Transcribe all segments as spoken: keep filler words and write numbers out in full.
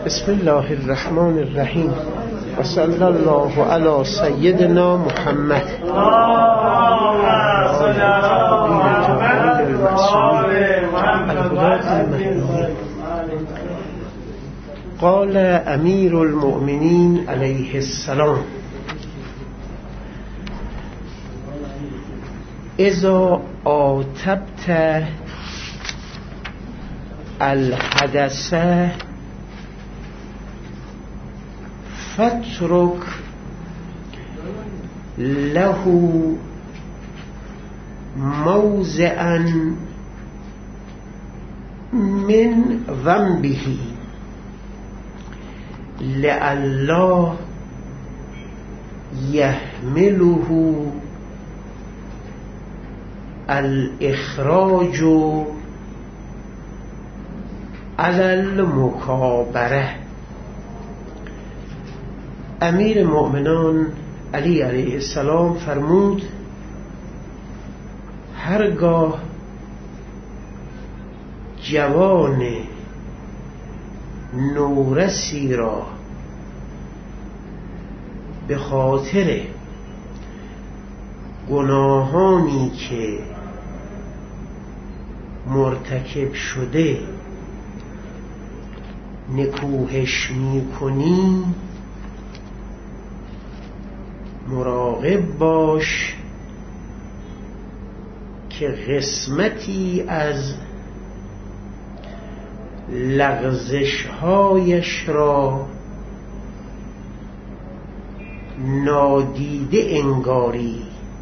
بسم الله الرحمن الرحیم و صلی الله علی سیدنا محمد. قال امیر المؤمنین علیه السلام: اذا عاتبت الحدث فاترك له موضعا من ذنبه لئلا يحمله الاخراج علی المکابره. امیر مؤمنان علی علیه السلام فرمود: هرگاه جوان نورسی را به خاطر گناهانی که مرتکب شده نکوهش می‌کنی، مراقب باش که قسمتی از لغزش‌هایش را نادیده انگاری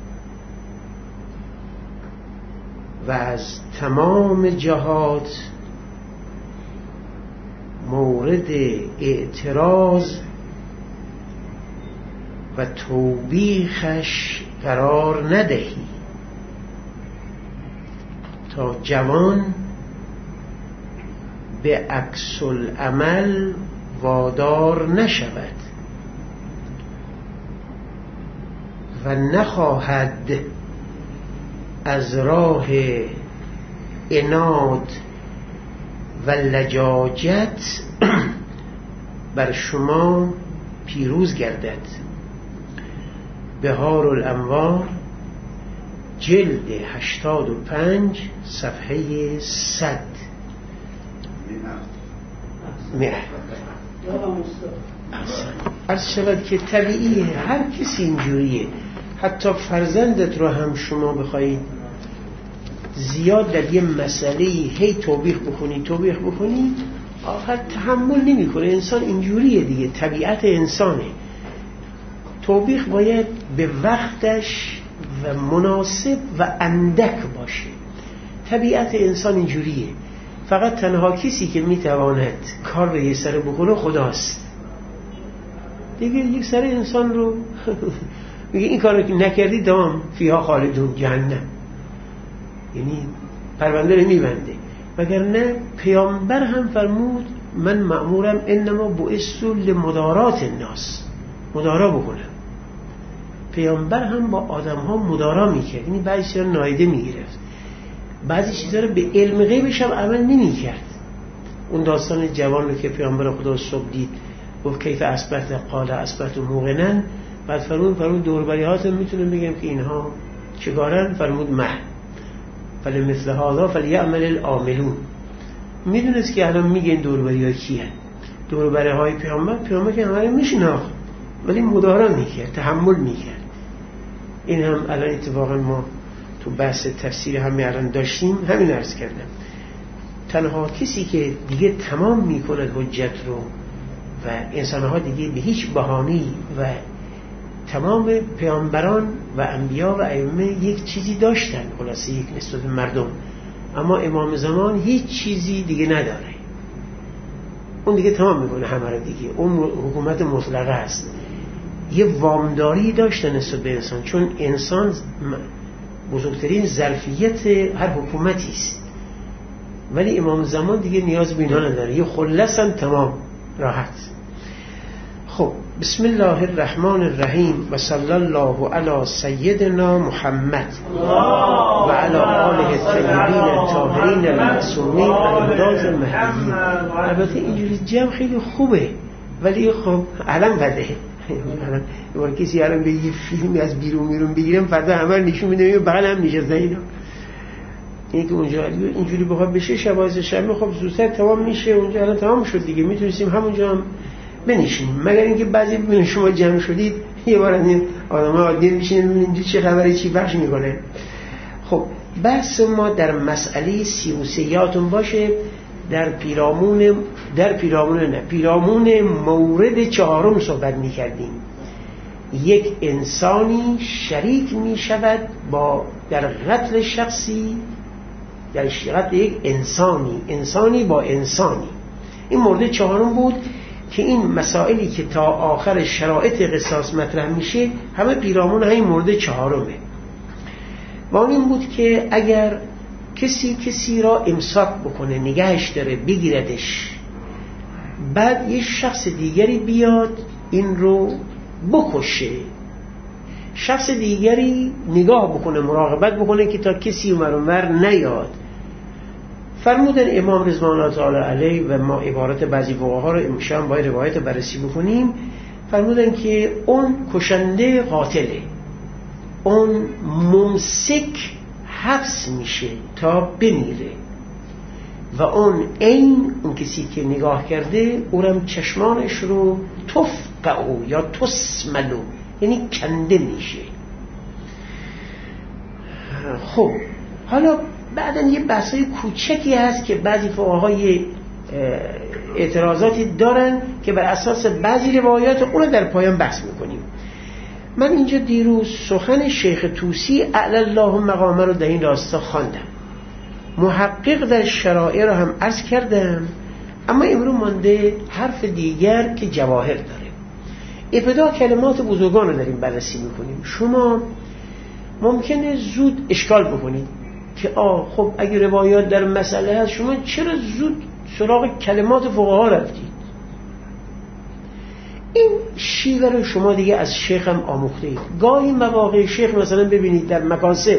و از تمام جهات مورد اعتراض و توبیخش قرار ندهی تا جوان به عکس العمل وادار نشود و نخواهد از راه عناد و لجاجت بر شما پیروز گردد. بهار الانوار جلد هشتاد و پنج صفحه صد. عرض شود که طبیعیه، هر کسی اینجوریه. حتی فرزندت رو هم شما بخواید زیاد در یه مسئله هی توبیخ بکنی توبیخ بکنی آخر تحمل نمی کنه. انسان اینجوریه دیگه، طبیعت انسانه. توبیخ باید به وقتش و مناسب و اندک باشه. طبیعت انسان اینجوریه. فقط تنها کسی که میتواند کار به یه سره بکنه خداست دیگه. یک سره انسان رو میگه این کار رو که نکردی دام فیها خالدون جهنم، یعنی پرونده رو میبنده. وگرنه پیامبر هم فرمود من مأمورم انما بعثت لمدارات الناس، مدارا بکنم. پیامبر هم با آدم ها مدارا میکرد، یعنی بعضی چیزا نایده میگرفت، بعضی چیزا رو به علم غیبش هم عمل نمیکرد. اون داستان جوان رو که پیامبر خدا صبح دید گفت کیف اصبحت؟ قال اصبحت موقنا. بعد فرمود فرمود دوربری‌هاتون میتونم بگم که اینها چیکارن؟ فرمود مه فلمثل هذا فلیعمل العاملون. میدونست که الان میگن دوربری‌ها کیه؟ دوربری‌های پیامبر. پیامبر که همه رو میشناخت ولی مدارا میکرد، تحمل میکرد. این هم الان اتفاقا ما تو بحث تفسیر همین الان داشتیم، همین عرض کردم. تنها کسی که دیگه تمام میکنه حجت رو و انسانها دیگه به هیچ بهانه‌ای، و تمام پیامبران و انبیا و ائمه یک چیزی داشتن، خلاصه یک نسبت مردم، اما امام زمان هیچ چیزی دیگه نداره. اون دیگه تمام میکنه همه رو دیگه. اون حکومت مطلقه است. یه وامداری داشته نسبت به انسان، چون انسان بزرگترین ظرفیت هر حکومتی است. ولی امام زمان دیگه نیاز به اینا نداره، یه خلص هم تمام راحت. خب بسم الله الرحمن الرحیم و صلی الله علی سیدنا محمد و علی آله الطیبین الطاهرین المعصومین الابراز المهدیین. البته اینجوری جمع خیلی خوبه، ولی خب الان بده. الان کسی الان به یه فیلمی از بیرون میرون بگیرم فردا همه نشون میده بغل هم نشسته اینا. اینه که اونجا اینجوری بخواد بشه شباز شب خب زودتر تمام میشه. اونجا الان تمام شد دیگه، میتونستیم همونجا هم بنشینیم، مگر اینکه بعضی ببینید شما جمع شدید یه بار این آدم‌ها عادی میشینن ببینید چه خبره چی بخش میکنه. خب بحث ما در مسئله سی و سه یاتون باشه، در پیرامون در پیرامون نه پیرامون مورد چهارم صحبت میکردیم. یک انسانی شریک میشود با در قتل شخصی، در قتل یک انسانی انسانی با انسانی. این مورد چهارم بود که این مسائلی که تا آخر شرایط قصاص مطرح میشه همه پیرامون همین مورد چهارمه. و اون این بود که اگر کسی کسی را امساک بکنه، نگهش داره، بگیردش، بعد یه شخص دیگری بیاد این رو بکشه، شخص دیگری نگاه بکنه، مراقبت بکنه که تا کسی اونور اونور نیاد، فرمودن امام رضوان الله تعالی علیه و ما عبارت بعضی فقها رو امشب باید روایت بررسی بکنیم، فرمودن که اون کشنده قاتله، اون ممسک حبس میشه تا بمیره و اون این اون کسی که نگاه کرده اونم چشمانش رو تفقعو یا تسملو یعنی کنده میشه. خب حالا بعدن یه بحثای کوچکی هست که بعضی فقهای اعتراضاتی دارن که بر اساس بعضی روایات اون رو در پایان بحث میکنیم. من اینجا دیروز سخن شیخ طوسی اعلی الله مقامه رو در این راستا خواندم، محقق در شرائع رو هم عرض کردم، اما امروز مانده حرف دیگر که جواهر داره. ابتدا کلمات بزرگان رو داریم بررسی میکنیم. شما ممکنه زود اشکال بکنید که آه خب اگه روایات در مسئله هست شما چرا زود سراغ کلمات فقها رفتید؟ این شیوه رو شما دیگه از شیخ هم آموخته اید. گاهی مواقع شیخ مثلا ببینید در مکاسب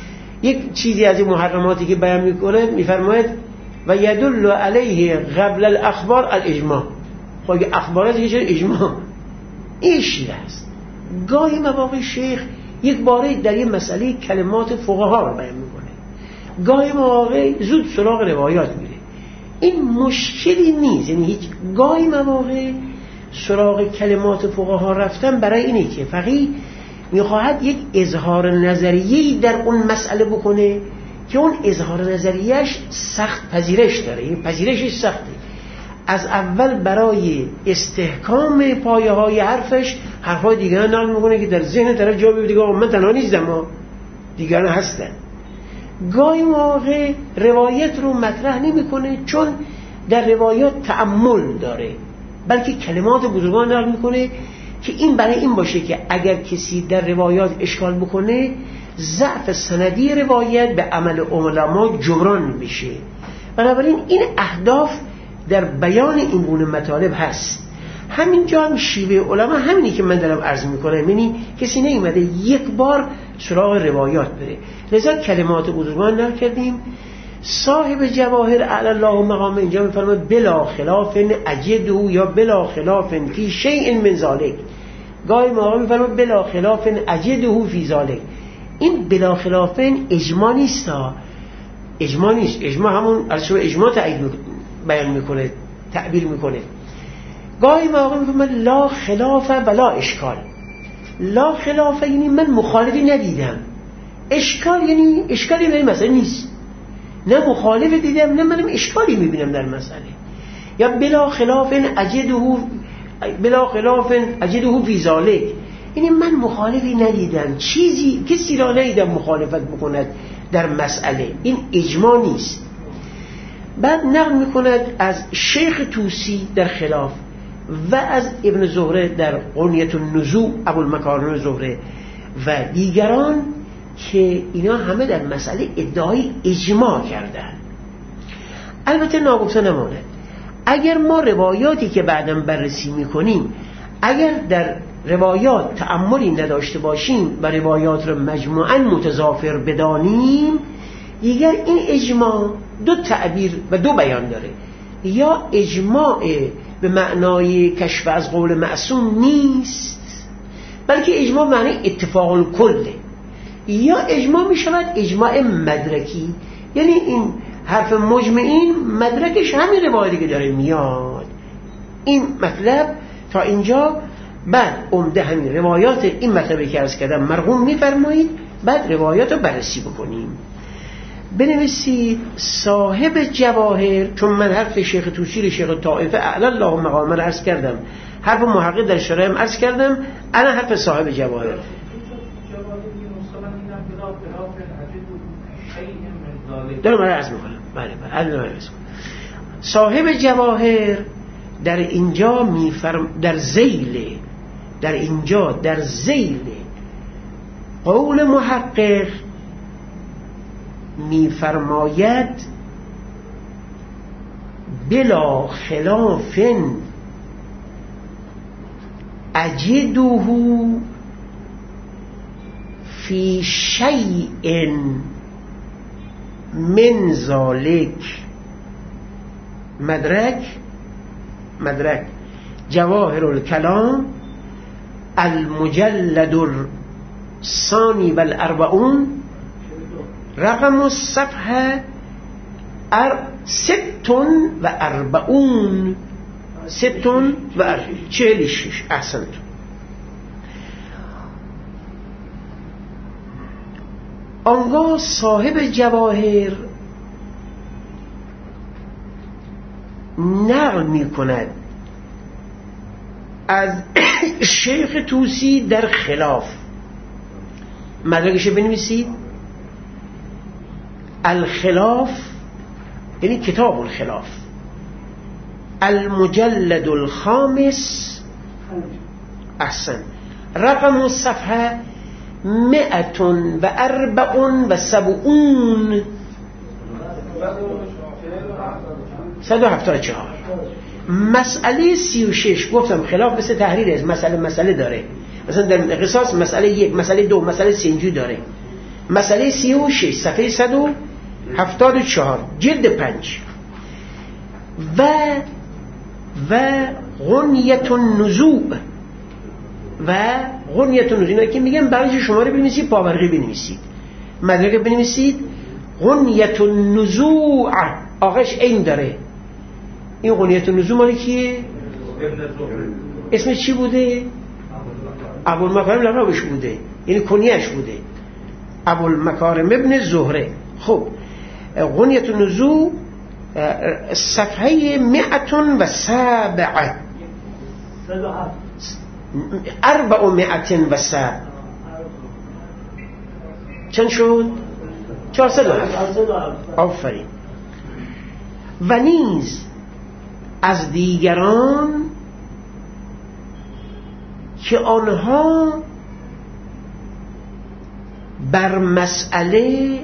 یک چیزی از این محرماتی که بیان میکنه میفرماید و یدل علیه قبل الاخبار الاجماع. خب اگه اخبارات یه چیز اجماع، این شیوه است. گاهی مواقع شیخ یک باره در یه مسئله کلمات فقها رو بیان میکنه، گاهی مواقع زود سراغ روایات میره. این مشکلی نیست، یعنی هیچ گاهی مواقع سراغ کلمات فقها رفتن برای اینه که فقیه میخواهد یک اظهار نظریه‌ای در اون مسئله بکنه که اون اظهار نظریهش سخت پذیرش داره، این پذیرشش سخته. از اول برای استحکام پایه های حرفش حرفای دیگران نقل میکنه که در ذهن طرف جا بیفته که من تنها نیستم، ها دیگران هستن. گاهی موقع روایت رو مطرح نمیکنه چون در روایات تأمل داره، بلکه کلمات بزرگان نقل میکنه که این برای این باشه که اگر کسی در روایات اشکال بکنه ضعف سندی روایت به عمل علما جبران بشه. بنابراین این اهداف در بیان این گونه مطالب هست. همینجا هم شیوه علما همینی که من دارم عرض میکنم، یعنی کسی نیومده یک بار سراغ روایات بره. لذا کلمات بزرگان نقل کردیم. صاحب جواهر اعلی الله مقام اینجا میفرماید بلا خلاف اجده یا بلا خلاف فی شیء من ذلک. گاهی موقع میفرماید بلا خلاف اجده فی ذلک. این بلا خلاف اجماع نیست، اجماع نیست. اجماع همون از شما اجماع تایید بیان میکنه، تعبیر میکنه. گاهی موقع میفرماید لا خلاف ولا اشکال. لا خلاف یعنی من مخالفی ندیدم، اشکال یعنی اشکالی در مسئله نیست، نه مخالف دیدم نه منم اشکالی میبینم در مسئله. یا بلا خلاف اجده بلا خلاف اجده فی ذلک، یعنی من مخالفی ندیدم، چیزی کسی را ندیدم مخالفت بکند در مسئله. این اجماع نیست. بعد نقل میکند از شیخ طوسی در خلاف و از ابن زهره در غنیة النزوع ابوالمکارم زهره و دیگران که اینا همه در مسئله ادعای اجماع کردن. البته ناگفته نماند اگر ما روایاتی که بعداً بررسی میکنیم اگر در روایات تأملی نداشته باشیم و روایات رو مجموعاً متضافر بدانیم، دیگر این اجماع دو تعبیر و دو بیان داره. یا اجماع به معنای کشف از قول معصوم نیست، بلکه اجماع معنی اتفاق الکله، یا اجماع می شود اجماع مدرکی، یعنی این حرف مجمعین مدرکش همین روایتی که داره میاد. این مطلب تا اینجا. بعد عمده همین روایات این مطلبی که عرض کردم مرقوم میفرمایید، بعد روایات رو بررسی بکنیم. بنویسید صاحب جواهر، چون من حرف شیخ توسی شیخ طائفه اعلی الله مقامه رو عرض کردم، حرف محقق در شرح هم عرض کردم، الان حرف صاحب جواهر. دارم من عرض میکنم. بله بله. صاحب جواهر در اینجا میفرم در ذیل در اینجا در ذیل قول محقق میفرماید بلا خلاف اجده فی شیء من ذلک مدرک مدرک جواهر الکلام المجلد الثانی والاربعون رقم الصفحه ار ستون و اربعون ستون و اربعون چهل شش. احسنت. آنگاه صاحب جواهر نقل می کند از شیخ توسی در خلاف. مدرکش بنویسید الخلاف، یعنی کتاب الخلاف، المجلد الخامس، احسن، رقم الصفحه مئة و اربع و سبعون، صد و هفتاد و چهار. مسئله سی و شش گفتم خلاف مثل تحریر از مسئله مسئله داره، مثلا در قصاص مسئله یک، مسئله دو، مسئله سه اینجوری داره. مسئله سی و شش صفحه صد و هفتاد و چهار جلد پنج. و و غنیت النزوع و غنیت النزوع که میگم برای شما رو بنویسید، پاورقی بنویسید، مدرک بنویسید. غنیت النزوع آقاش این داره. این غنیت النزوع مالی کیه؟ اسمش چی بوده؟ ابوالمکارم لقبش بوده، یعنی کنیش بوده، ابوالمکارم ابن زهره. خب غنیت النزوع صفحه مئة و سبعه اربع مئة و سبع چند شد؟ چهارصد و هفت. آفرین. و نیز از دیگران که آنها بر مسئله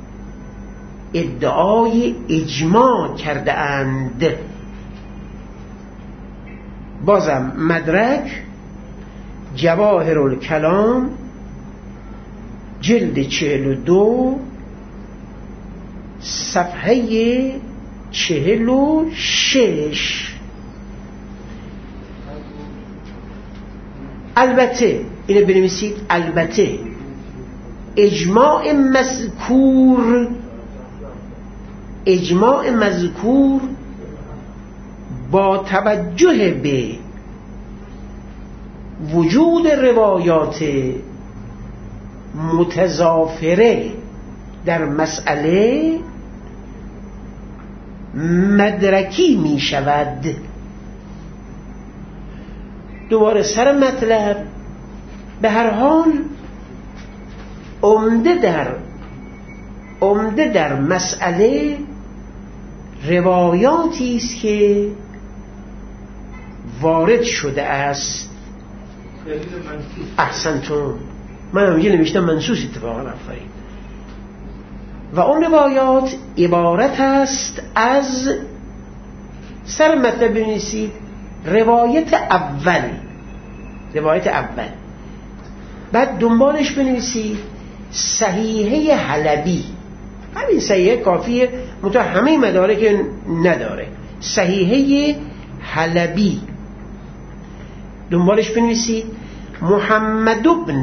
ادعای اجماع کرده اند. بازم مدرک جواهر الکلام جلد چهل و دو صفحه چهل و شش. البته اینو بنویسید، البته اجماع مذکور اجماع مذکور با توجه به وجود روایات متضافره در مسئله مدرکی می شود. دوباره سر مطلب، به هر حال عمده در عمده در مسئله روایاتی است که وارد شده است. احسنتون، من هم یه نوشتم منسوس اتفاقا. آفرین. و اون روایات عبارت است از، سر مطلب بنویسید، روایت اول روایت اول. بعد دنبالش بنویسید صحیحه حلبی. همین صحیحه کافیه، منتها همه مدارک نداره. صحیحه حلبی دنبالش بنویسید محمد ابن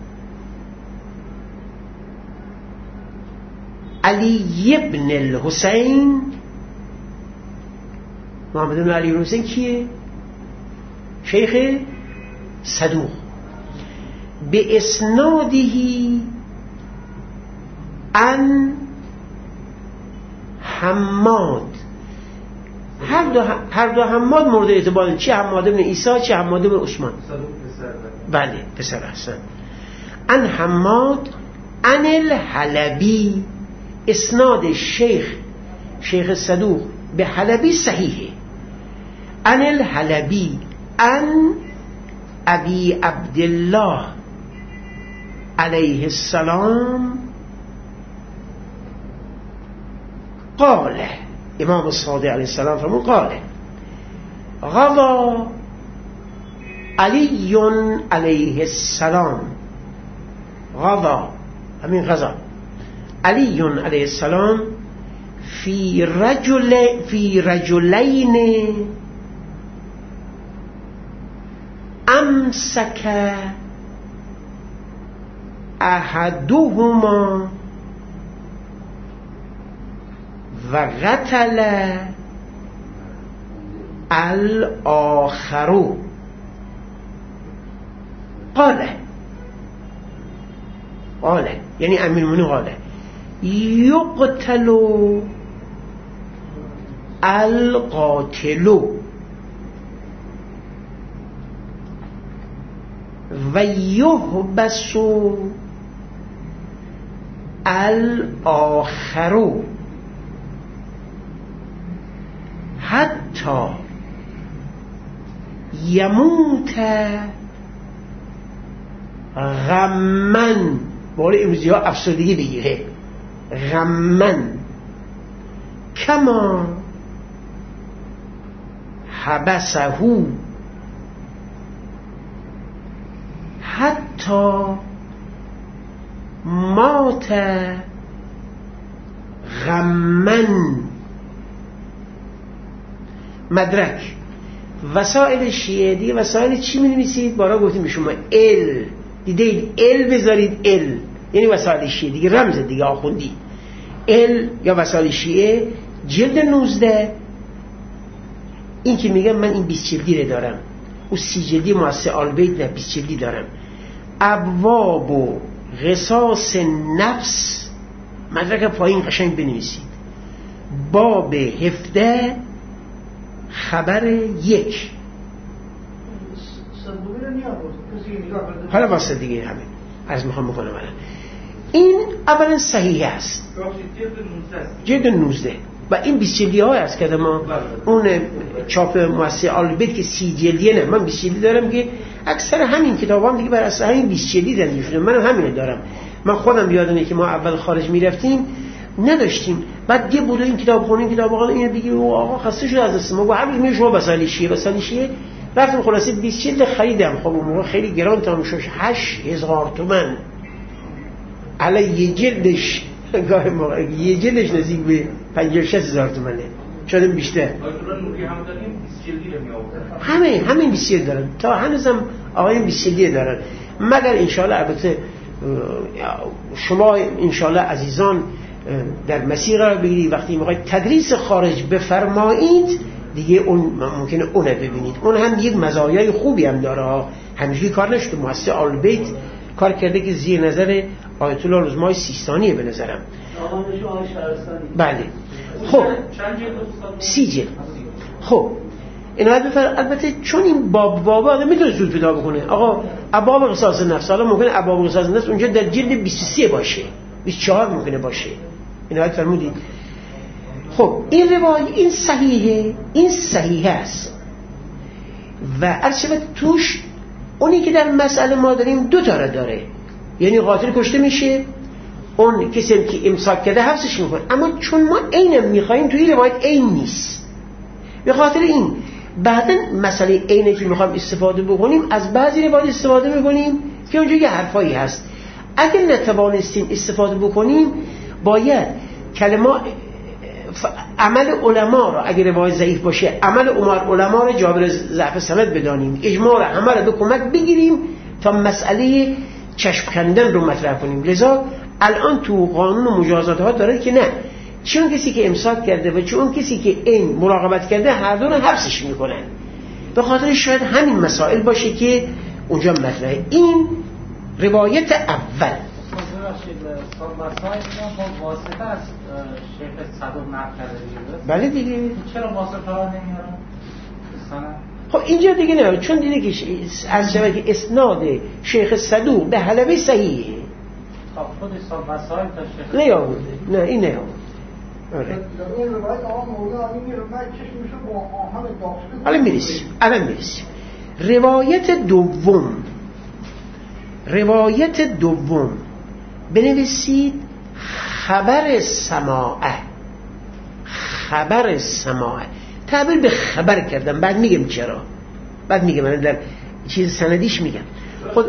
علی ابن الحسین. محمد ابن علی ابن الحسین کیه؟ شیخ صدوق. به اسنادهی ان حماد. هر دو هر دو حماد مورد اعتبار، چه حماد بن عیسی چه حماد بن عثمان. بله پسر حسن. ان حماد ان الحلبی. اسناد شیخ شیخ صدوق به حلبی صحیحه. ان الحلبی ان ابی عبدالله علیه السلام قاله. امام الصادق علیه السلام فرمود قاله غضا علی علیه السلام. غضا همین غضا علی علیه السلام فی رجل فی رجلین امسک احدهما و قتل الاخر. قاله قاله یعنی امیرالمومنین قاله یقتل القاتل و یحبس الاخر حتی یموت غمن. باره امروزی ها افسردگی بگیره. غمن کما حبسه حتی مات غمن. مدرک وسائل شیعه دیگه. وسائل چی می نویسید؟ بارا گفتیم به شما ال دیدید، ال بذارید ال یعنی وسائل شیعه دیگه، رمز دیگه آخوندی. ال یا وسائل شیعه جلد نوزده. این که میگم من این بیست جلدی رو دارم، او سی جلدی مؤسسه آلبیت نه بیست جلدی دارم. ابواب و قصاص نفس مدرک پایین قشنگ بنویسید. باب هفده خبر یک. حالا واسه دیگه همین از میخوام بکنم الان. این اولا صحیح است، جلد نوزده و این بیست جلدی های است که ما اون چاپ مؤسسه آلبیت که سی جلدیه نه، من بیست جلدی دارم که اکثر همین کتابام دیگه بر اساس همین بیست جلدی زنده شده. منم همین دارم. من خودم یادمه که ما اول خارج میرفتیم نداشتیم، بعد یه بوده این کتاب خونیم کتاب آقا اینو بگی او آقا خسته شده از ما. هر روز میشو وسایل شیعه وسایل شیعه رفتم خلاصه بیست جلد خریدم. خب اون موقع خیلی گران تمام شد، هشت هزار تومان. الان یه جلدش گاهی موقع یه جلدش نزدیک به پنجاه شصت هزار تومانه، شاید بیشتر. همه همین بیست جلد دارن، تا هنوزم آقایون بیست جلدی دارن. مگر انشالله البته شما انشالله عزیزان در مسیر قرار بگیرید، وقتی میخواید تدریس خارج بفرمایید دیگه اون ممکنه اون ببینید. اون هم یک مزایای خوبی هم داره. همیشه کار نشده. مؤسسه آلبیت کار کرده که زیر نظر آیت الله رضمای سیستانیه به نظرم. بله. خب سی جلد. خب این البته چون این باب بابا آدم میتونه زود پیدا بکنه. آقا ابواب قصاص نفس، حالا ممکنه ابواب قصاص نفس اونجا در جلد بیست و سه باشه، بیست و چهار ممکنه باشه. این آیت فرمودید. خب این روایت این صحیحه، این صحیحه است و عرض توش اونی که در مسئله ما داریم دو تا را داره. یعنی قاتل کشته میشه، اون کسی که امساک کرده حبسش میکنه. اما چون ما عینم میخوایم توی روایت عین نیست، به خاطر این بعدا مسئله اینه که میخوام استفاده بکنیم از بعضی روایات استفاده میکنیم که اونجا یه حرفایی هست. اگه نتوانستیم استفاده بکنیم باید کلمه عمل علما رو، اگه روایت ضعیف باشه عمل عمر علما رو جابر ضعف سند بدانیم، اجماع رو همه رو به کمک بگیریم تا مسئله چشم کندن رو مطرح کنیم. لذا الان تو قانون و مجازات ها داره که نه، چون کسی که امساک کرده و چون کسی که این مراقبت کرده هر دو رو حبسش میکنن. به خاطر شاید همین مسائل باشه که اونجا مطرحه. این روایت اول. بله دیگه. چرا واسطه ها نمیارن؟ خب اینجا دیگه نه، چون دیده که از شبه که اسناد شیخ صدوق به حلبه صحیحه. خب خود حساب وسائل تا شیخ نیاورده. نه این نیاورده. آره. این روایت آقا مولا این روایت چشمشو با آهن داخلی. الان میرسیم. الان میرسیم. روایت دوم. روایت دوم بنویسید خبر سماعه. خبر سماعه. تعبیر به خبر کردم، بعد میگم چرا، بعد میگم من در چیز سندیش میگم خود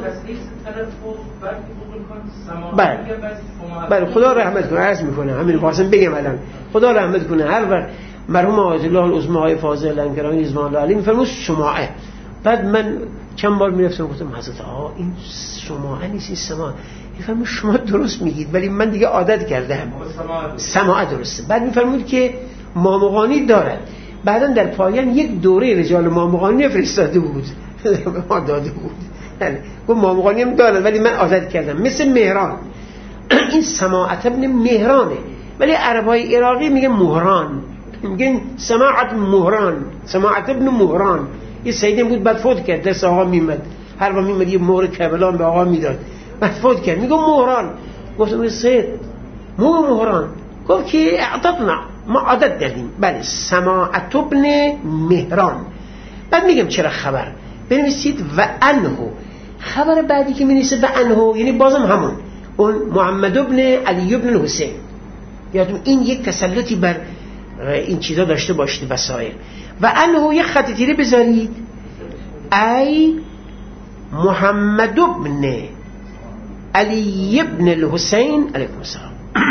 بله بله خدا رحمت کنه. عرض میکنه همین واسم بگم الان، خدا رحمت کنه. هر وقت مرحوم آیت الله العظمی های فاضل انکرانی رضوان الله علیهم میفرمود سماعه، بعد من چند بار میرفتم گفتم حضرت آقا این سماعه نیست، این سماعه. میفرمود شما درست میگید ولی من دیگه عادت کردم سماعه درسته. بعد میفرمود که مامغانی دارد. بعداً در پایان یک دوره رجال مامغانی فرستاده بود ما داده بود، گفت مامغانی هم دارد ولی من عادت کردم. مثل مهران این سماعت ابن مهرانه، ولی عربای عراقی میگه مهران، میگن سماعت مهران، سماعت ابن مهران. یه سیدی بود بعد فوت کرد، دست آقا میمد، هر وقت میمد یه مهر کبلان به آقا میداد، بعد فوت کرد. میگه مهران. گفتم سید مو مهران. گفت که اعطتنا ما عادت داریم. بله سماعت ابن مهران. بعد میگم چرا خبر بنویسید و انه. خبر بعدی که می‌نویسه و انه یعنی بازم همون اون محمد ابن علی ابن الحسین. یادتون این یک تسلطی بر این چیزا داشته باشید وسایل. و انه یک خط تیره بذارید ای محمد ابن علی ابن الحسین علیکم السلام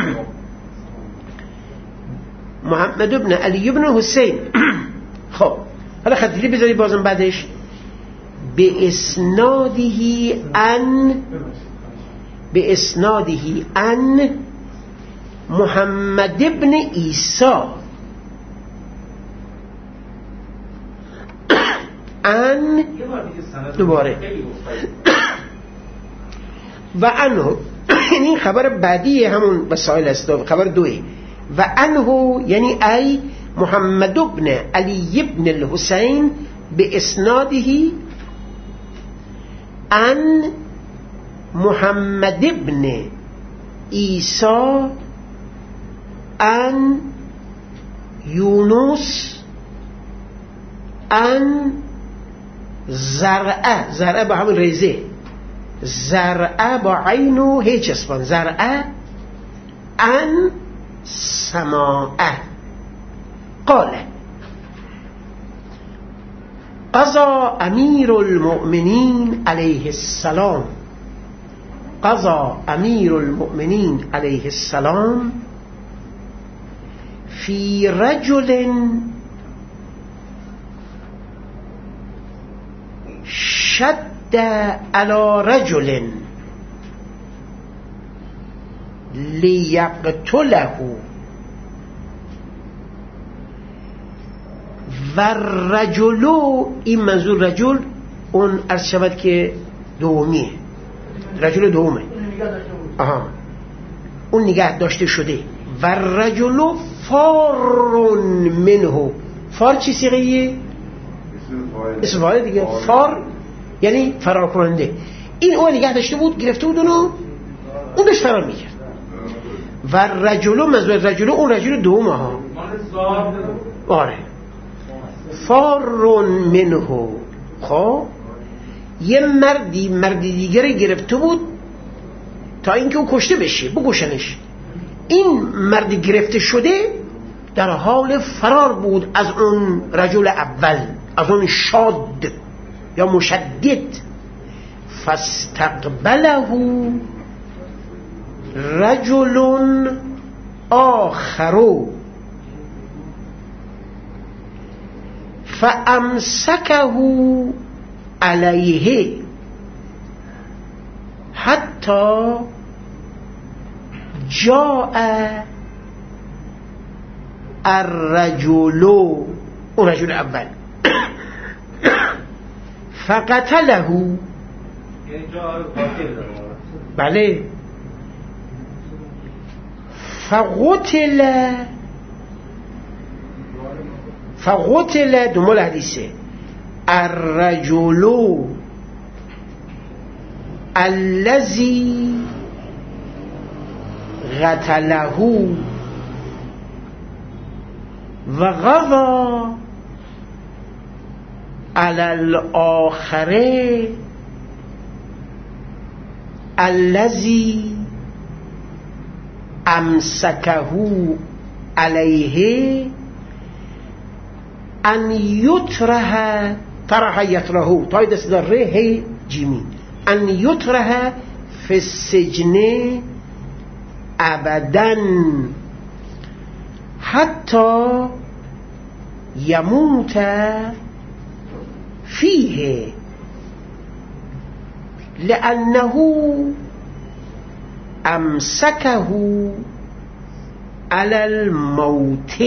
محمد ابن علی ابن حسین. خب حالا خطیری بذاری بازم بعدش به اسنادهی ان به اسنادهی ان محمد ابن عیسی ان دوباره و انه یعنی خبر بعدی همون وسائل است، خبر دوی. و انه یعنی ای محمد ابن علی ابن الحسین به اسناده ان محمد ابن عیسی ان یونس ان زرعه. زرعه با همون ریزه، زرعه با عین و هیچ اسپان، زرعه ان سماعه. قال قضا امیر المؤمنین علیه السلام قضا امیر المؤمنین علیه السلام فی رجل شد علی رجل لیقتله و رجلو. این منظور رجل اون عرض شود که دومیه، رجل دومه. آها اون نگه داشته شده. و رجلو فار منه. فار چی صیغه‌ایه؟ اسم فاعل دیگه. فار یعنی فرار کننده. این اون نگه داشته بود، گرفته بود اونو، اون داشت فرار میکرد. و رجلو منظور رجلو اون رجل دومه ها. آره فارون منه. خب یه مردی مردی دیگری گرفته بود تا اینکه او کشته بشه، بکشنش. این مرد گرفته شده در حال فرار بود از اون رجل اول. از اون شاد یا مشدد. فاستقبله رجل آخر فامسکه علیه حتی جاء الرجل، اون رجل اول، فقتله. بله. فقتل فقتل دنبال حدیثه الرجل الذي قتله وغضى على الآخر الذي امسكه عليه ان يطرح طرح يطرحه تايد استداره جيمي ان يطرح في السجن ابدا حتى يموت فيه لأنه امسكه على الموت.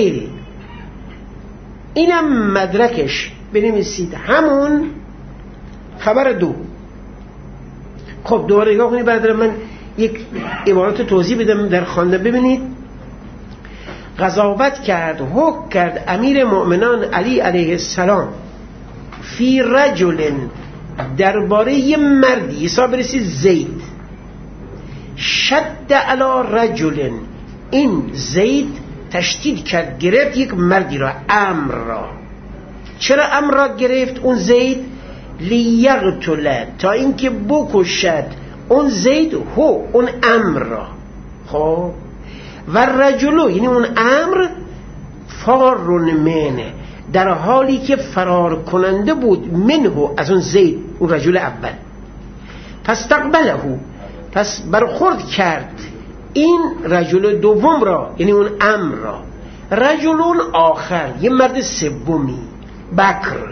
اینم مدرکش بنویسید، همون خبر دو. خب دوباره نگاه کنید برادر من، یک عبارت توضیح بدم در خواندن. ببینید قضاوت کرد، حکم کرد امیر مؤمنان علی علیه السلام فی رجل، درباره یه مردی، حساب برسید زید، شد علی رجل، این زید تشدید کرد، گرفت یک مردی را، امر را. چرا امر را گرفت اون زید؟ لیقتل، تا اینکه بکشد اون زید هو، اون امر را. خب و رجلو، یعنی اون امر، فارون منه، در حالی که فرار کننده بود، منه، از اون زید، اون رجل اول. پس تقبله، پس برخورد کرد این رجل دوم را، یعنی اون امر را. رجلون آخر، یه مرد سومی، بکر.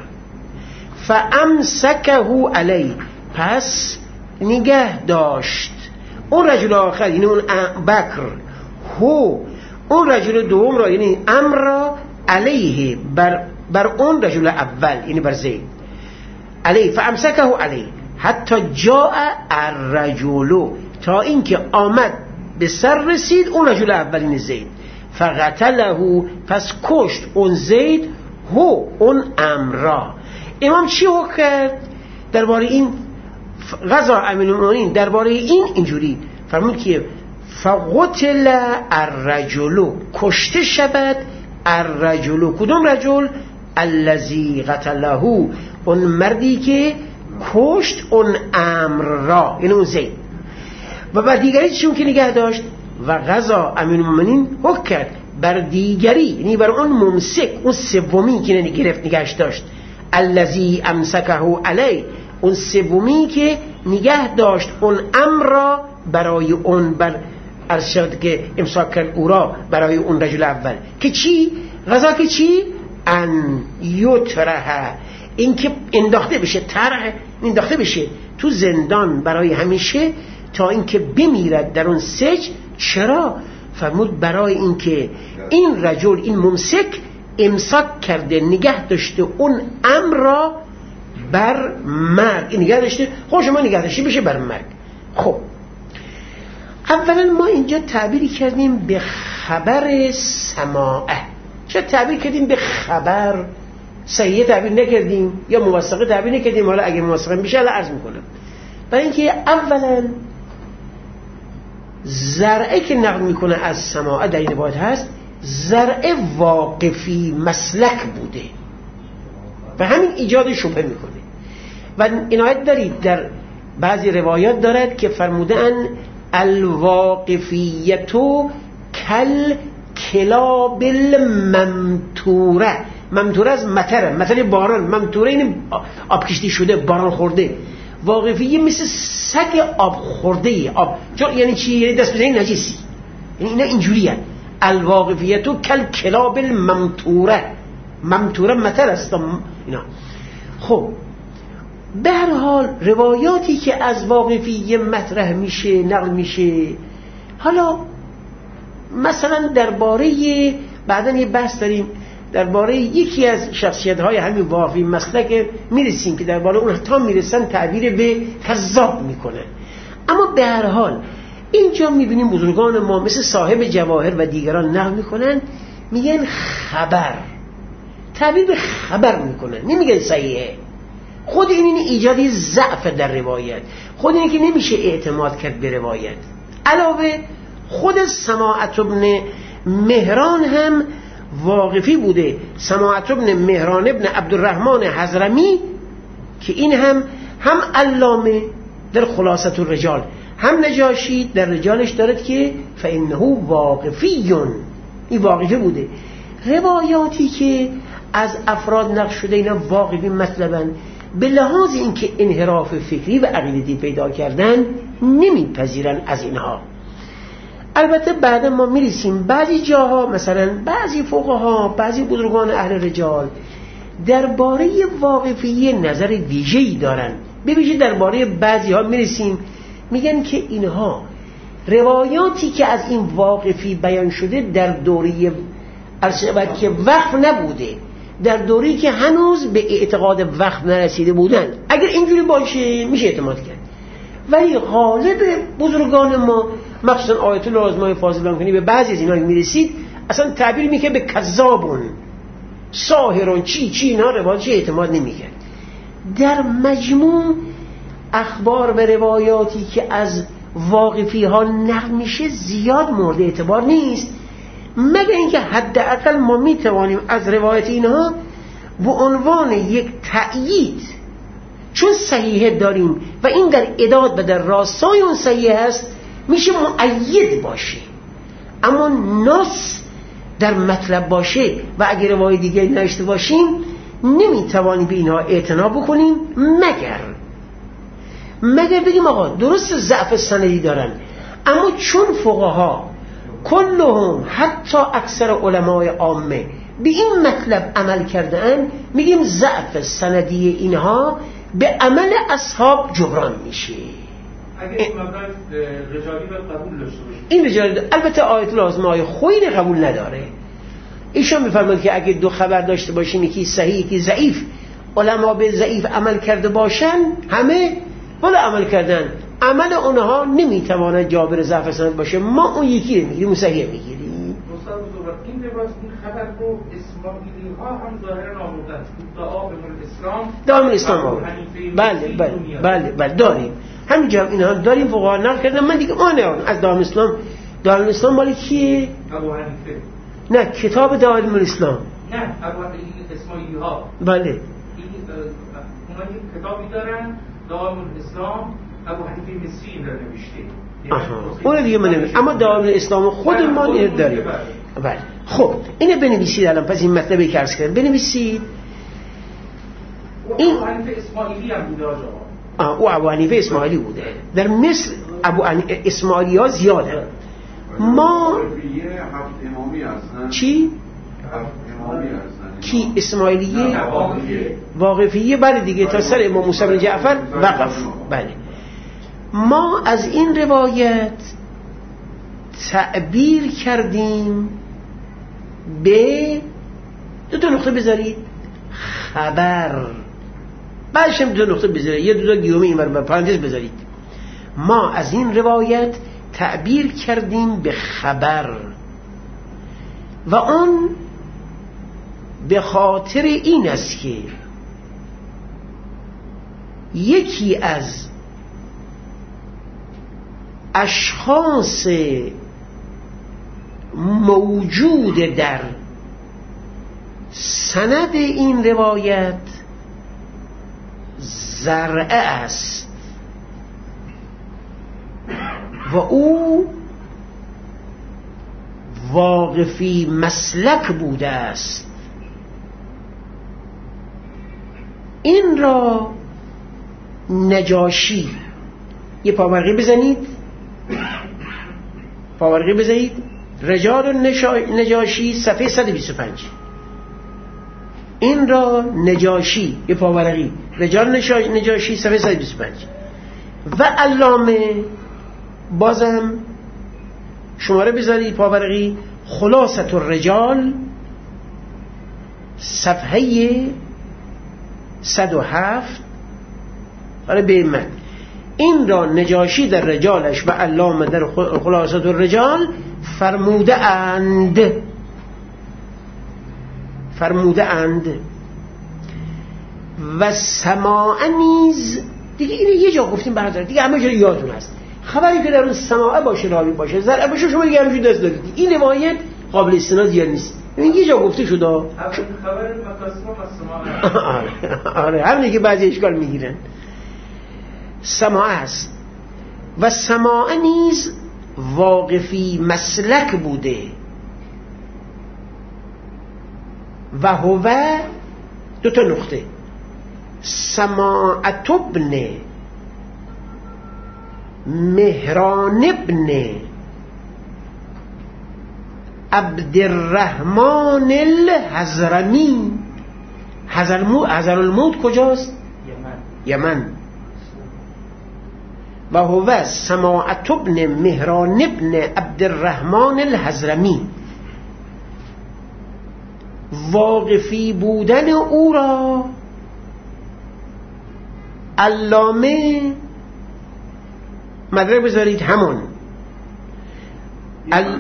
فامسکه علی، پس نگه داشت اون رجل آخر، یعنی اون بکر، هو، اون رجل دوم را، یعنی امر را، علیه، بر, بر اون رجل اول، یعنی بر زید، علیه. فامسکه علیه حتی جاء الرجل، تا اینکه آمد به سر رسید اون رجل اول، یعنی زید. فقتله، پس کشت اون زید، هو، اون امر را. امام چی حکم کرد درباره این غزا امیر المؤمنین؟ درباره این اینجوری فرمود که فقتل الرجل، کشته شود الرجل. کدوم رجل؟ الذی قتله، اون مردی که کشت اون امر را، یعنی اون زید. و بعد دیگری چون که نگه داشت، و غزا امیر المؤمنین حکم کرد بر دیگری، یعنی بر اون ممسک، اون سومی که گرفت نگهش داشت، الذی امسکه علی، اون سومی که نگه داشت اون امر را برای اون، بر ارشاد که امساک کرد او را برای اون رجل اول. که چی؟ غذا که چی؟ ان یطرح، این که انداخته بشه، طرح انداخته بشه تو زندان برای همیشه، تا اینکه بمیرد در اون سجن. چرا؟ فرمود برای اینکه این رجل، این ممسک، امساک کرده، نگه داشته اون امر را بر مرگ، نگه داشته، خوش ما نگه داشته بشه بر مرگ. خب اولا ما اینجا تعبیری کردیم به خبر سماعه. چه تعبیر کردیم به خبر؟ صحیح تعبیر نکردیم یا موثقه تعبیر نکردیم؟ حالا اگه موثقه میشه الان عرض میکنم. برای اینکه اولا زرعه که نقل میکنه از سماعه در این روایت هست، زرعه واقفی مسلک بوده و همین ایجاد شبهه میکنه. و عنایت دارید در بعضی روایات دارد که فرمودن الواقفیتو کل کلاب الممتوره، ممطوره از مطره، مطره باران، ممطوره این آب کشتی شده، باران خورده. واقفیه مثل سگ آب خورده آب، یعنی چی؟ یعنی دست بزنی نجسی، یعنی اینا اینجوری هست. الواقفیتو کل کلاب الممطوره، ممطوره مطر است اینا. خب به هر حال روایاتی که از واقفیه مطرح میشه، نقل میشه، حالا مثلا درباره بعداً یه بحث داریم درباره یکی از شخصیت‌های همین واقفی مسلک میرسیم که درباره اون تا میرسن تعبیر به کذاب میکنن. اما به هر حال اینجا میبینیم بزرگان ما مثل صاحب جواهر و دیگران نقل میکنن، میگن خبر، تعبیر به خبر میکنن، نمیگن صحیحه. خود این این ایجادی ضعف در روایت، خود اینه که نمیشه اعتماد کرد به روایت. علاوه خود سماعت ابن مهران هم واقفی بوده، سماعت ابن مهران ابن عبدالرحمن حضرمی که این هم هم علامه در خلاصة الرجال، هم نجاشی در رجالش دارد که فإنه واقفیون، این واقفی بوده. روایاتی که از افراد نقل شده اینا واقفی مطلبن، به لحاظ اینکه انحراف فکری و عقیدتی پیدا کردن نمیپذیرن از اینها. البته بعدا ما میرسیم بعضی جاها، مثلا بعضی فقها، بعضی بزرگان اهل رجال درباره واقفیه نظر ویژه‌ای دارن. به ویژه درباره بعضی ها میرسیم، میگن که اینها روایاتی که از این واقفی بیان شده در دوره ارشد که وقف نبوده، در دوره‌ای که هنوز به اعتقاد وقف نرسیده بودن، اگر اینجوری باشه میشه اعتماد کرد. ولی غالب بزرگان ما مخصوصا آیت الله آزمای فاضل کنی به بعضی از اینا میرسید اصلا تعبیر میکنه به کذابون، ساحرون، چی چی اینا روایاتش اعتماد نمیکرد. در مجموع اخبار و روایاتی که از واقفی ها نقل میشه زیاد مورد اعتبار نیست، مگر اینکه حداقل ما میتوانیم از روایت اینها به عنوان یک تأیید، چون صحیحه داریم و این در اداد و در راستای اون صحیحه هست، میشه مؤید باشه. اما نص در مطلب باشه و اگر روایت دیگه نشته باشیم نمیتوانیم به اینها اعتنا بکنیم، مگر مگر بگیم آقا درست ضعف سندی دارن، اما چون فقها کلهم حتی اکثر علمای عامه به این مطلب عمل کردن، میگیم ضعف سندی اینها به عمل اصحاب جبران میشه. اگه این مبرد رجالی به قبول داشته باشه، این رجالی البته آیت لازمه خویی قبول نداره. ایشان میفرماند که اگه دو خبر داشته باشیم، یکی صحیح یکی ضعیف، علما به ضعیف عمل کرده باشن، همه بالا عمل کردن، عمل اونها نمیتواند جابر ضعف سند باشه، ما اون یکی رو میگیریم، صحیح میگیریم. استاد بزرگ این لباس این خبر رو اسماعیلی ها هم ظاهرا آوردن، دعا به اسلام داریم اسلام آورد. بله بله بله بله داریم، همینجا اینا هم داریم، فقها نقل کردن. من دیگه آنه از داریم اسلام، داریم اسلام مالی کیه؟ ابو حنیفه. نه کتاب داریم اسلام، نه ابو اسماعیلی ها. بله این اونا یک کتابی دارن داریم اسلام، ابو حنیفه مصری این رو نوشته. آها اون دیگه من نمیدونم، اما داریم اسلام خود ما داریم. بله خب اینو بنویسید الان، پس این مطلبی که عرض کردم بنویسید. این ابو حنیفه اسماعیلی هم بوده آجا. آه او ابو حنیفه اسماعیلی بوده. در مصر ابو اسماعیلی ها زیاده. ما امامی هستن. چی؟ امامی هستن. کی اسماعیلیه؟ واقفیه. بله دیگه تا سر امام موسی بن جعفر وقف. بله ما از این روایت تعبیر کردیم به دو تا نقطه بذارید خبر، بعدش هم دو نقطه بذارید، یه دو تا گیومه این بر پرانتز بذارید. ما از این روایت تعبیر کردیم به خبر و اون به خاطر این است که یکی از اشخاص موجود در سند این روایت زرعه است و او واقفی مسلک بوده است این را نجاشی، یه پاورقی بزنید، پاورقی بزنید، رجال نجاشی صفحه صد و بیست و پنج. این را نجاشی، یه پاورقی، رجال نجاشی صفحه صد و بیست و پنج. و علامه بازم شماره بذارید پاورقی، خلاصة الرجال صفحه صد و هفت. حالا به من این را نجاشی در رجالش و علامه در خلاصة الرجال فرموده اند فرموده اند و سماع نیز. دیگه اینو یه جا گفتیم برادر، دیگه همه جا یادتون هست. خبری که در اون سماع باشه، راوی باشه، زرع باشه، شما دیگه همینجوری دست دارید. این روایت قابل استناد زیاد نیست. این یه جا گفته شده خبر مقاسم و سماع. آره همینه که بعضی اشکال میگیرن. سماع است و سماع نیز واقفی مسلک بوده و هو دو تا نقطه سماعت ابن مهران ابن عبدالرحمن الحضرمی. حضرالموت کجاست؟ یمن. یمن. و هو سماعت ابن مهران ابن عبدالرحمن الحضرمی. واقفی بودن او را علامه مدرک بذارید همون ال...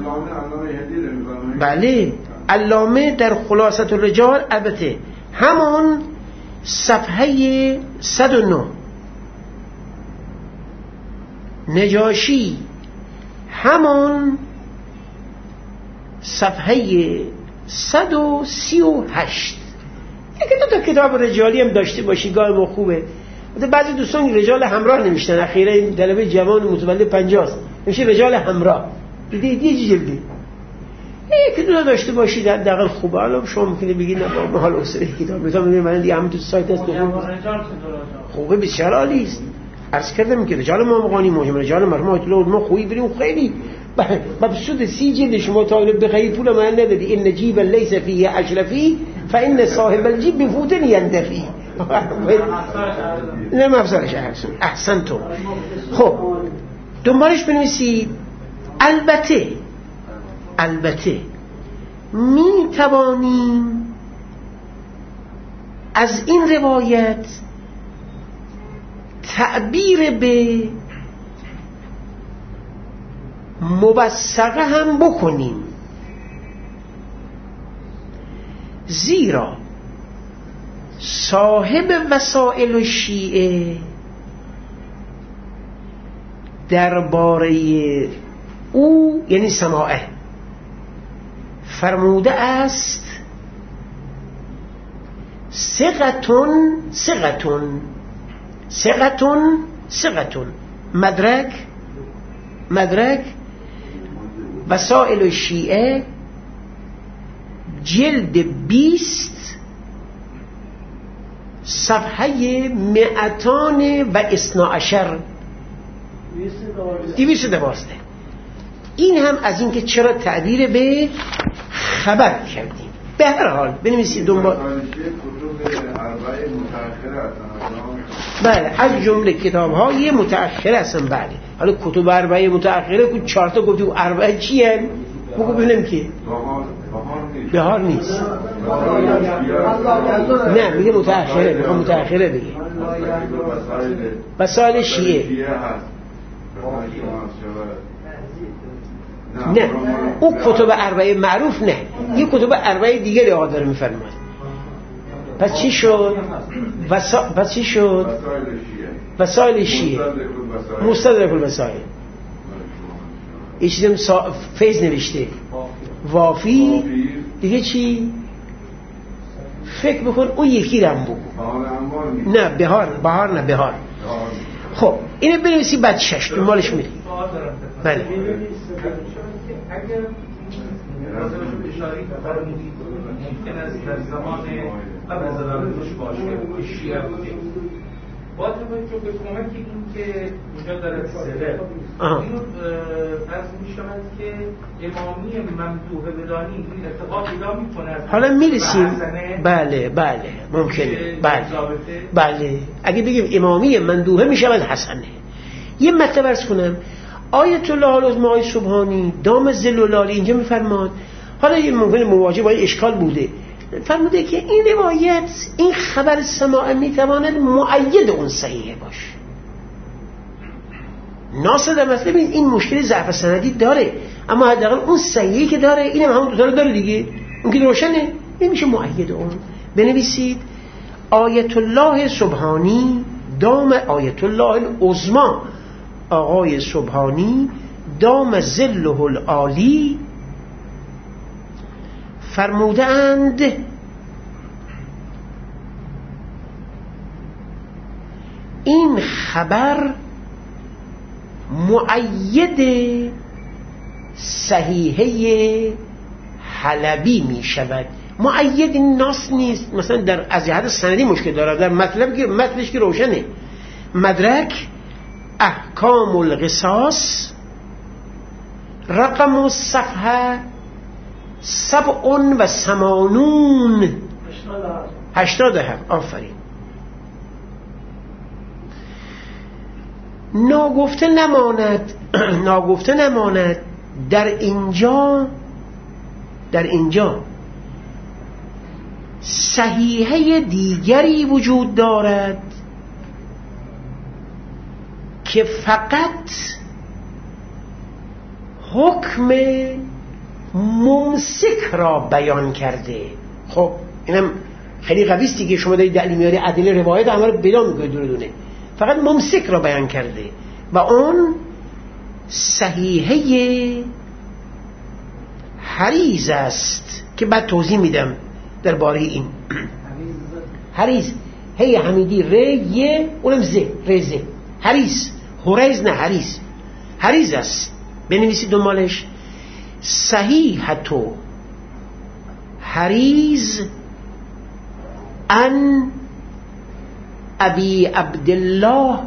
بله علامه در خلاصة الرجال، البته همون صفحه صد و نه. نجاشی همون صفحه صد و سی و هشت. یکی دو تا کتاب رجالی هم داشته باشی گاه ما خوبه. بعضی دوستان رجال همراه نمیشتن، اخیرا این طلبه جوان متولد پنجاست میشه رجال همراه. دیدی یه جلدی یکی دو تا داشته باشی در دقیق خوبه. حالا شما ممکنه بگی نه با حال اصله کتاب مثلا میگم من دیگه همین تو سایت هست خوبه بسیار عالی است. عرض کردم که رجال مامقانی مهم، رجال مرحوم آیت الله ما خوبی بریم خیلی مبسوط سی جلد شما طالب بخری پول من ندادی. این جیب لیس فیه اشرفی فإن صاحب الجیب بفوتن یندفی. نه مفسرش احسن احسن تو. خب دنبالش بنویسید. البته البته می توانیم از این روایت تعبیر به مبسقه هم بکنیم، زیرا صاحب وسائل شیعه درباره او یعنی سماعه فرموده است ثقتون ثقتون ثقتون ثقتون. مدرک مدرک وسائل شیعه جلد بیست صفحه مئتان و اثنا عشر دویست دوازده. این هم از این که چرا تعبیر به خبر کردیم. به هر حال بنویسید دنبال. بله از جمله کتاب های متأخره هستن. بله حالا کتب اربعه متأخره که چهار تا گفتیم اربعه چی هن؟ بگو ببینم که بهار نیست. نه میگه متأخره، میگه متأخره دیگه. وسائل شیعه نه او کتب اربعه معروف نه، یه کتب اربعه دیگری آقا داره میفرماید. پس چی شد؟ وسا... پس چی شد؟ وسائل شیعه مستدرک الوسائل. یه چیزم سا... فیض نوشته وافی دیگه چی؟ فکر بکن اون یکی رم بگو. نه بهار بهار نه بهار. خب اینو بنویسی بعد شش دنبالش میری. بله واسه بهش اشاره فرمودید ممکن است در زمان قبل از زلالتش باشه شیعه بوده با توجه به کمک این که اونجا داره سره اینو عرض می شود که امامی ممدوح بدانی این اتفاق پیدا می کند حالا میرسیم. بله بله ممکنه. بله بله اگه بگیم امامی ممدوحه می شود حسنه. یه مطلب عرض کنم. آیت الله العظمی آقای سبحانی دام ذللالی اینجا میفرماد، حالا یه ممکنه مواجه با اشکال بوده، فرموده که این روایت این خبر سماع میتواند مؤید اون صحیحه باشه. ناصر مطلب این مشکل ضعف سندی داره، اما حداقل اون صحیحی که داره اینم همون دو تا داره دیگه، اون که روشنه نمیشه مؤید اون. بنویسید آیت الله سبحانی دام آیت الله العظمی آقای سبحانی دام ظله العالی فرمودند این خبر مؤید صحیحه حلبی می شود. مؤید این ناس نیست، مثلا در از جهت سندی مشکل داره، در مطلب که متنش که روشنه. مدرک احکام القصاص رقم صفحه سبع و ثمانون هشتاد هم. آفرین. ناگفته نماند ناگفته نماند در اینجا در اینجا صحیحه دیگری وجود دارد که فقط حکم ممسک را بیان کرده. خب اینم خیلی قویست دیگه، شما دارید دلیل میاری ادله روایت همه رو پیدا میکنید دونه دونه. فقط ممسک را بیان کرده و اون صحیحه حریز است که بعد توضیح میدم درباره این. حریز هی حمیدی ر ی اونم ز رز حریز حریز نه حریز حریز است. بنویسید دنبالش صحیحتو حریز ان ابی عبدالله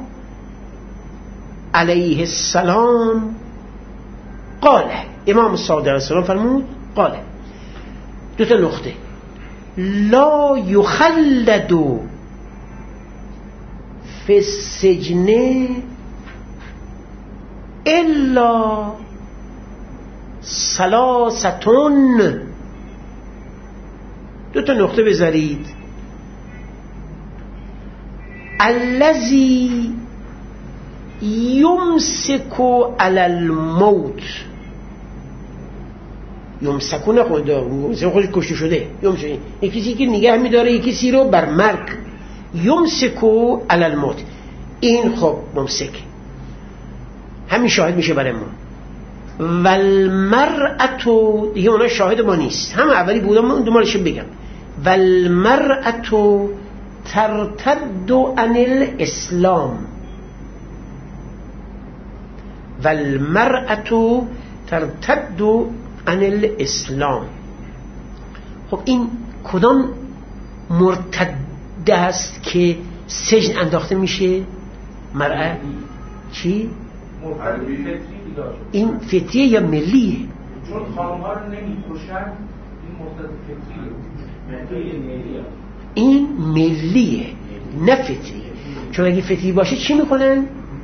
علیه السلام قاله. امام صادق علیه السلام فرمود قاله دو تا نقطه لا یخلد فی السجن الا ثلاثتون. دو تا نقطه بذارید. الذی یمسک علی الموت، یمسکو نخونده خودش کشته شده، یمسک یکی که نگه میداره یکی سی رو بر مرگ، یمسکو علی الموت. این خب ممسک همین شاهد میشه برای ما. والمرأتو دیگه اونا شاهد ما نیست، هم اولی بودم من دومارشو بگم. والمرأتو ترتد عن الاسلام، والمرأتو ترتد عن الاسلام. خب این کدام مرتد است که سجن انداخته میشه؟ مرأة چی؟ این فطریه یا ملیه؟ چون خانم‌ها رو نمی‌کشن این مرتد فطریه. این ملیه نه فطریه. چون اگه فطری باشه چی میکنن؟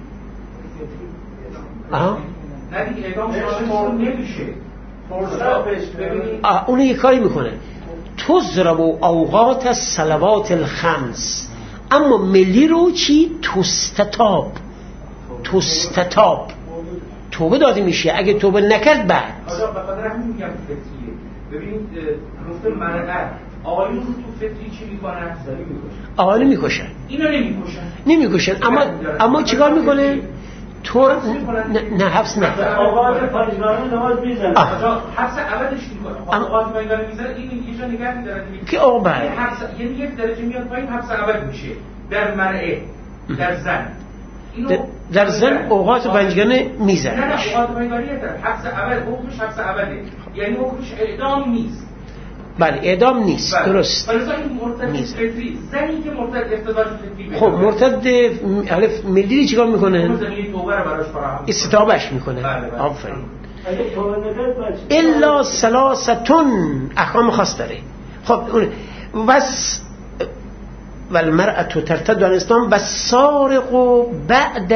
آها نه دیگه اعدام شامل نمیشه. فرصت بهش ببینید آه اون یک کاری میکنن تضرب اوقات الصلوات الخمس، اما ملی رو چی؟ تستتاب تستتاب توبه داده میشه. اگه توبه نکرد بعد آجا بخاطر همین میگم فطریه. ببینید گفته مرأة آقایون رو تو فطری چی میکنن؟ آقایون میکشن، اینو نمیکشن نمیکشن اما اما چیکار میکنه؟ تو نه حبس نه آغاز پایگانی نماز میزنه. آجا حبس ابدش میکنه. آغاز پایگانی میزنه این یه جا نگه میدارن که آقا بعد یعنی یک درجه میاد پایین حبس ابد میشه در مرأة. در زن در زن اوقات پنجگانه میزنه. نه نه اوقات پنجگانه در حبس ابد، حکمش حبس ابده. یعنی حکمش اعدام نیست. بله اعدام نیست. بله. درست. ولی این مرتد فطری زنی که مرتد اقتدار فطری خب مرتد الف ملی چیکار میکنه؟ زمینه توبه رو براش فراهم استتابش میکنه. بله بله. آفرین. الا ثلاثتون احکام خاص داره. خب اون بس والمرأة ترتد عن الاسلام والسارق بعد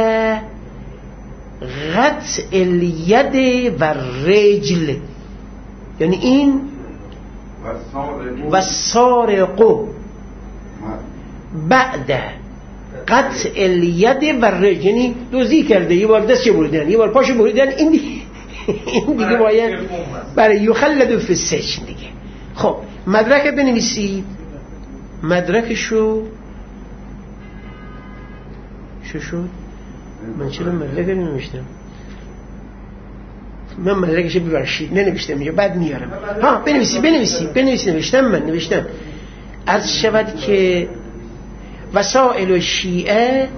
قطع الید و الرجل، یعنی این والسارق بعد قطع الید و الرجل، یعنی دزدی کرده یه بار دستش بریدن یه بار پاشو بریدن، این دیگه این دیگه باید برای یخلد فی السجن دیگه. خب مدرک بنویسید. مدرکشو چه شد؟ من چرا مدرک ننوشتم؟ من مدرکشو ببخشید ننوشتم اینجا بعد میارم. ها بنویسید بنویسید بنویسید نوشتم من نوشتم عرض شود که وسائل الشیعه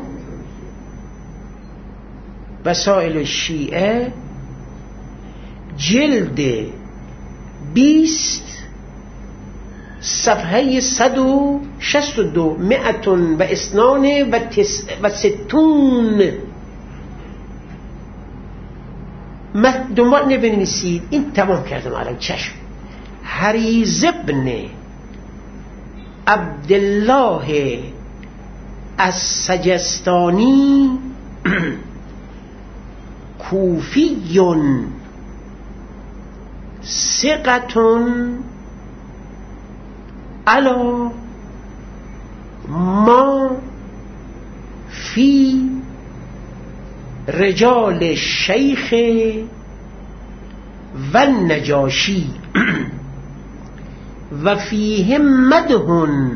وسائل الشیعه جلد بیست صفحه صد و شصت و دو مئتون و اسنان و, تس و ستون دنبال نبنویسید. این تمام کردم الان چشم. حریز ابن عبدالله السجستانی کوفیون ثقتون علا ما فی رجال شیخ و النجاشی و فیهم مدهن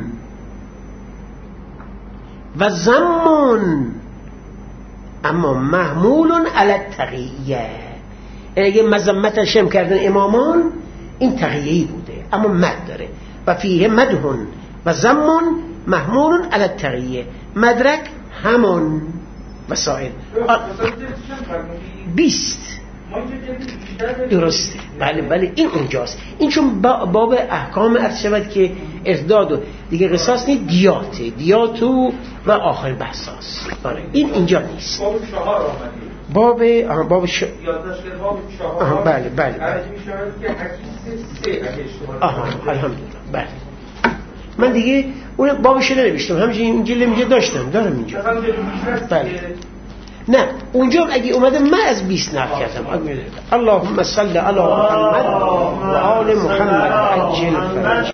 و زمون اما محمول علی التقیه. اگه مذمتش هم کردن امامان این تقیه‌ای بوده اما مد داره. و فیه مدهن و زمون محمول علی التقیه. مدرک همون وسائل بیست درسته. بله بله این اونجاست. این چون باب احکام عرض شود که ارتداد و دیگه قصاص نیست، دیاته دیاتو و آخر بحثاست. این اینجا نیست. باب چهار آمدید. باب آها باب ش... یادداشت کرد باب چهار. آها بله بله عرض می‌شود که حدیث سه اگه اشتباه آها الحمدلله. بله من دیگه اون بابش ننوشتم، همینجوری اینجا اینجا داشتم دارم اینجا. بله نه اونجا اگه اومده من از بیست نقل کردم. اللهم صل علی محمد و آل محمد عجل فرج.